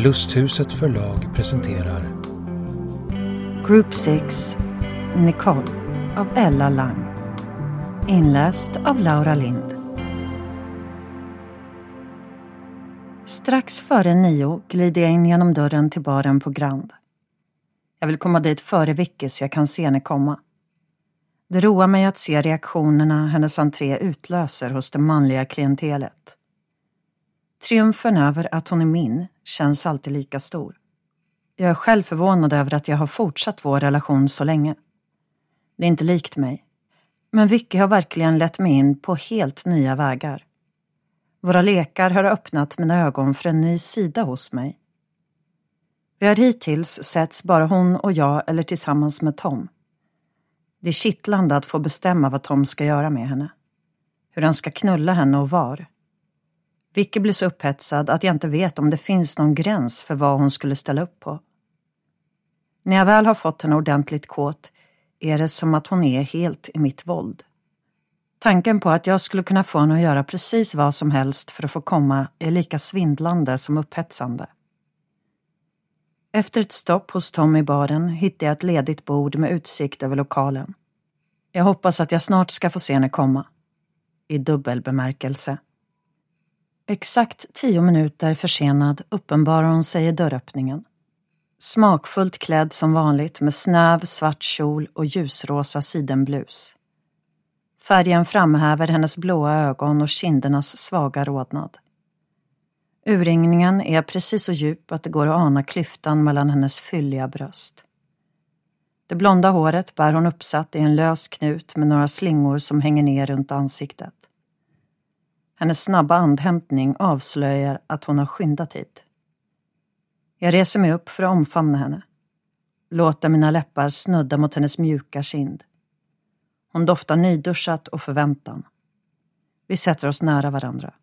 Lusthuset förlag presenterar Group 6, Nicole av Ella Lang. Inläst av Laura Lind. Strax före 9 glider jag in genom dörren till baren på Grand. Jag vill komma dit före Vicky så jag kan se henne komma. Det roar mig att se reaktionerna hennes entré utlöser hos det manliga klientelet. Triumfen över att hon är min känns alltid lika stor. Jag är själv förvånad över att jag har fortsatt vår relation så länge. Det är inte likt mig. Men Vicky har verkligen lett mig in på helt nya vägar. Våra lekar har öppnat mina ögon för en ny sida hos mig. Vi har hittills setts bara hon och jag eller tillsammans med Tom. Det är kittlande att få bestämma vad Tom ska göra med henne. Hur han ska knulla henne och var. Vicky blir så upphetsad att jag inte vet om det finns någon gräns för vad hon skulle ställa upp på. När jag väl har fått henne ordentligt kåt är det som att hon är helt i mitt våld. Tanken på att jag skulle kunna få henne att göra precis vad som helst för att få komma är lika svindlande som upphetsande. Efter ett stopp hos Tom i baren hittar jag ett ledigt bord med utsikt över lokalen. Jag hoppas att jag snart ska få se henne komma. I dubbel bemärkelse. Exakt 10 minuter försenad uppenbarar hon sig i dörröppningen. Smakfullt klädd som vanligt med snäv svart kjol och ljusrosa sidenblus. Färgen framhäver hennes blåa ögon och kindernas svaga rodnad. Urringningen är precis så djup att det går att ana klyftan mellan hennes fylliga bröst. Det blonda håret bär hon uppsatt i en lös knut med några slingor som hänger ner runt ansiktet. Hennes snabba andhämtning avslöjar att hon har skyndat hit. Jag reser mig upp för att omfamna henne. Låter mina läppar snudda mot hennes mjuka kind. Hon doftar nyduschat och förväntan. Vi sätter oss nära varandra.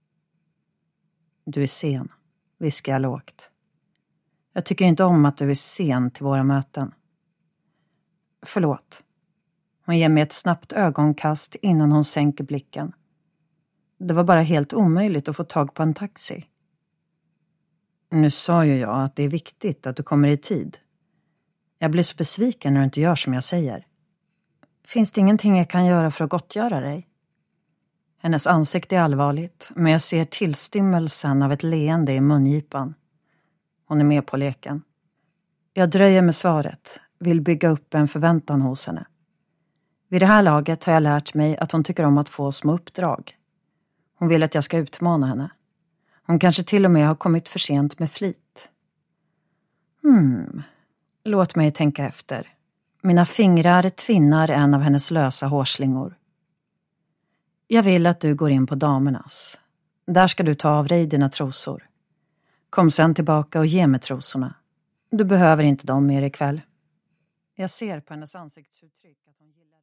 Du är sen, viskar jag lågt. Jag tycker inte om att du är sen till våra möten. Förlåt. Hon ger mig ett snabbt ögonkast innan hon sänker blicken. Det var bara helt omöjligt att få tag på en taxi. Nu sa ju jag att det är viktigt att du kommer i tid. Jag blir så besviken när du inte gör som jag säger. Finns det ingenting jag kan göra för att gottgöra dig? Hennes ansikte är allvarligt, men jag ser tillstymmelsen av ett leende i mungipan. Hon är med på leken. Jag dröjer med svaret, vill bygga upp en förväntan hos henne. Vid det här laget har jag lärt mig att hon tycker om att få små uppdrag. Hon vill att jag ska utmana henne. Hon kanske till och med har kommit för sent med flit. Låt mig tänka efter. Mina fingrar tvinnar en av hennes lösa hårslingor. Jag vill att du går in på damernas. Där ska du ta av dig dina trosor. Kom sen tillbaka och ge mig trosorna. Du behöver inte dem mer ikväll. Jag ser på hennes ansiktsuttryck att hon gillar...